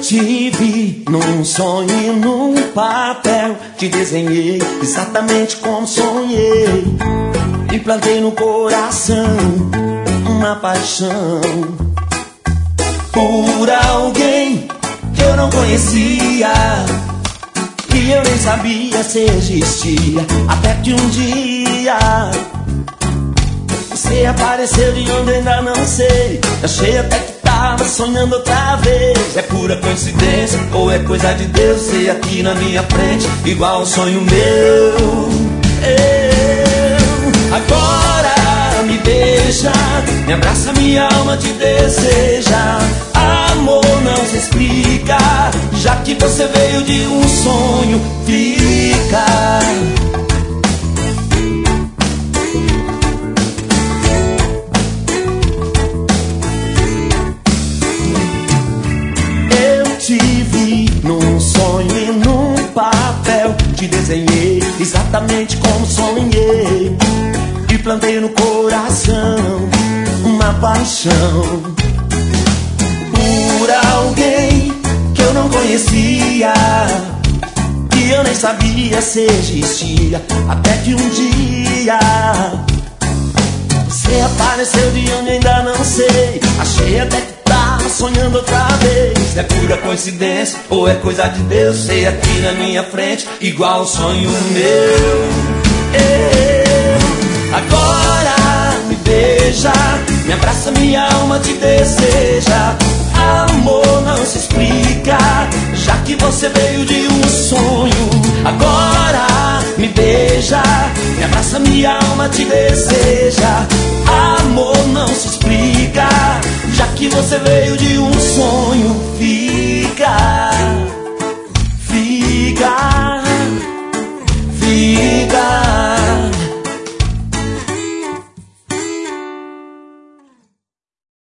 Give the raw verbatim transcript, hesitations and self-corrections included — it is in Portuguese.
te vi num sonho e num papel, te desenhei exatamente como sonhei, e plantei no coração uma paixão por alguém que eu não conhecia, que eu nem sabia se existia, até que um dia você apareceu de onde ainda não sei. Achei até que tava sonhando outra vez. É pura coincidência ou é coisa de Deus ser aqui na minha frente, igual um sonho meu. Eu agora me beija, me abraça, minha alma te deseja. Amor não se explica, já que você veio de um sonho, fica. Te vi num sonho e num papel, te desenhei exatamente como sonhei, e plantei no coração uma paixão por alguém que eu não conhecia, que eu nem sabia se existia, até que um dia você apareceu de onde ainda não sei. Achei até que tava sonhando outra vez. É pura coincidência ou é coisa de Deus ser aqui na minha frente, igual um sonho meu. Eu agora me beija, me abraça, minha alma te deseja. Amor não se explica, já que você veio de um sonho. Agora me beija, me abraça, minha alma te deseja. Amor não se explica, já que você veio de um sonho, filho.